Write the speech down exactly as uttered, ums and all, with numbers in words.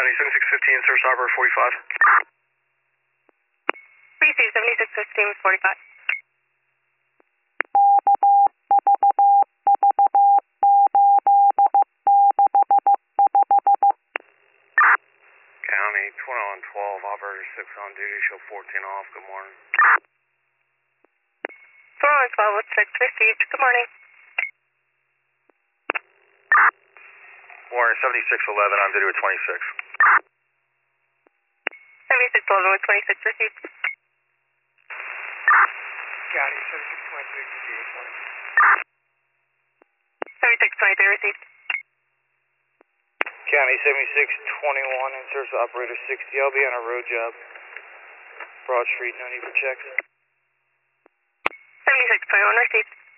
County, seventy-six fifteen, Service Operator forty-five. Received, seventy-six fifteen with forty-five. County, twenty-one twelve, Operator six on duty, show fourteen off, good morning. twenty-one twelve with six received, good morning. Warren, seventy-six eleven, on duty with twenty-six. seventy-six eleven with twenty-six received. County, seventy-six twenty-three, good morning. seventy-six twenty-three received. County, seventy-six twenty-one, in Service Operator sixty. I'll be on a road job. Broad Street, no need for checks. seventy-six twenty-one received.